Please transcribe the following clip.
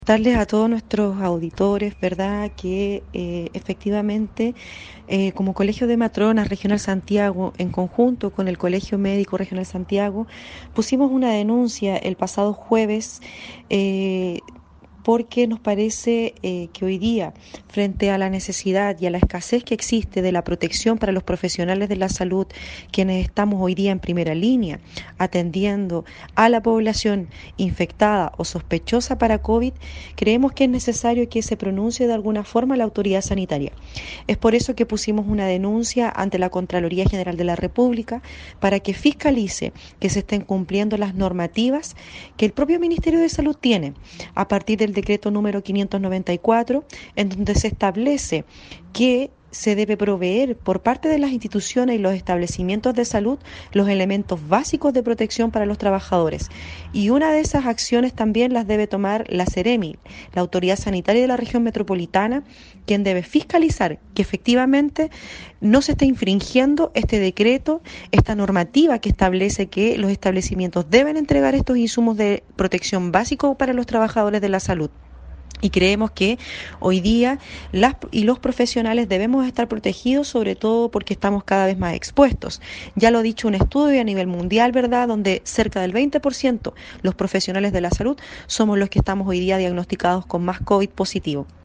Darles a todos nuestros auditores, ¿verdad?, que efectivamente como Colegio de Matronas Regional Santiago, en conjunto con el Colegio Médico Regional Santiago, pusimos una denuncia el pasado jueves porque nos parece que hoy día, frente a la necesidad y a la escasez que existe de la protección para los profesionales de la salud, quienes estamos hoy día en primera línea, atendiendo a la población infectada o sospechosa para COVID, creemos que es necesario que se pronuncie de alguna forma la autoridad sanitaria. Es por eso que pusimos una denuncia ante la Contraloría General de la República para que fiscalice que se estén cumpliendo las normativas que el propio Ministerio de Salud tiene a partir del decreto número 594, en donde se establece que se debe proveer por parte de las instituciones y los establecimientos de salud los elementos básicos de protección para los trabajadores. Y una de esas acciones también las debe tomar la Seremi, la Autoridad Sanitaria de la Región Metropolitana, quien debe fiscalizar que efectivamente no se esté infringiendo este decreto, esta normativa que establece que los establecimientos deben entregar estos insumos de protección básicos para los trabajadores de la salud. Y creemos que hoy día las y los profesionales debemos estar protegidos, sobre todo porque estamos cada vez más expuestos. Ya lo ha dicho un estudio a nivel mundial, ¿verdad?, donde cerca del 20% los profesionales de la salud somos los que estamos hoy día diagnosticados con más COVID positivo.